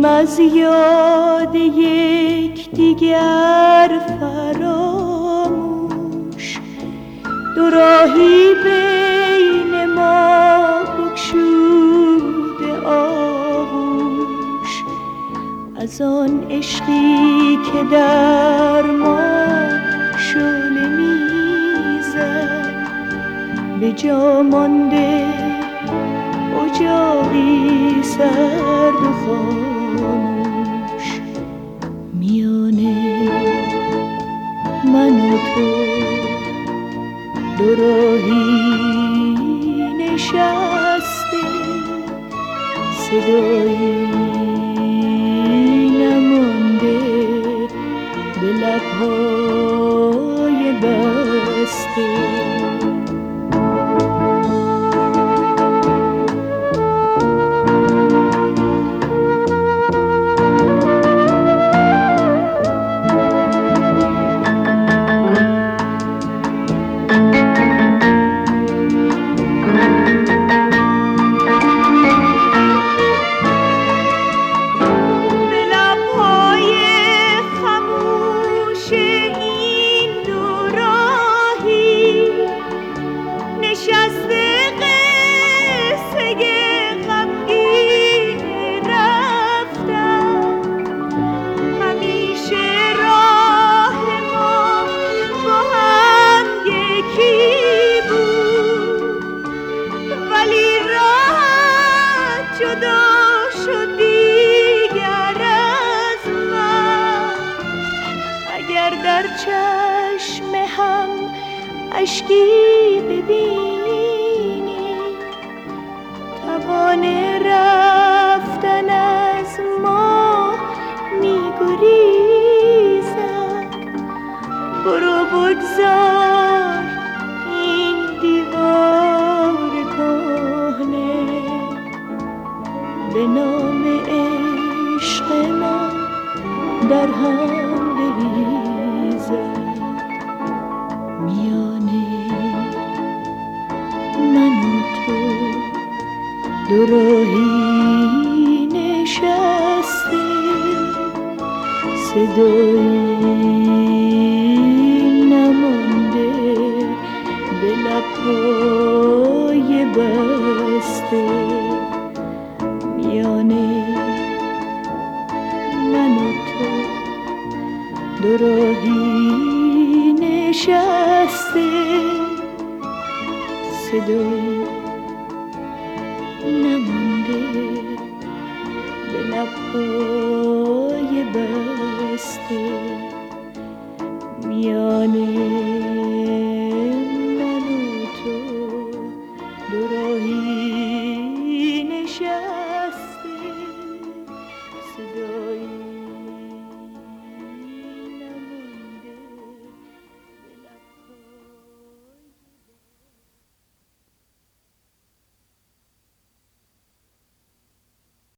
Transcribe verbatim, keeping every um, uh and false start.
از یاد یکدیگر فراموش، دو راهی بین ما بگشوده آغوش. از آن عشقی که در ما شعله میزد، به جا مانده اجاقی سرد و خاموش. میانه من و تو دو راهی نشسته، صدایی نمانده به لبهای بسته. در چشم هم اشکی ببینی، توان رفتن از ما میگریزد. برو بگذار این دیوار کهنه به نام عشق ما در هم بریزد. میانه من و تو دو راهی نشسته، صدایی نمانده به لبهای بسته. میانه من و تو دو راهی نشسته، صدایی نمانده به لبهای بسته.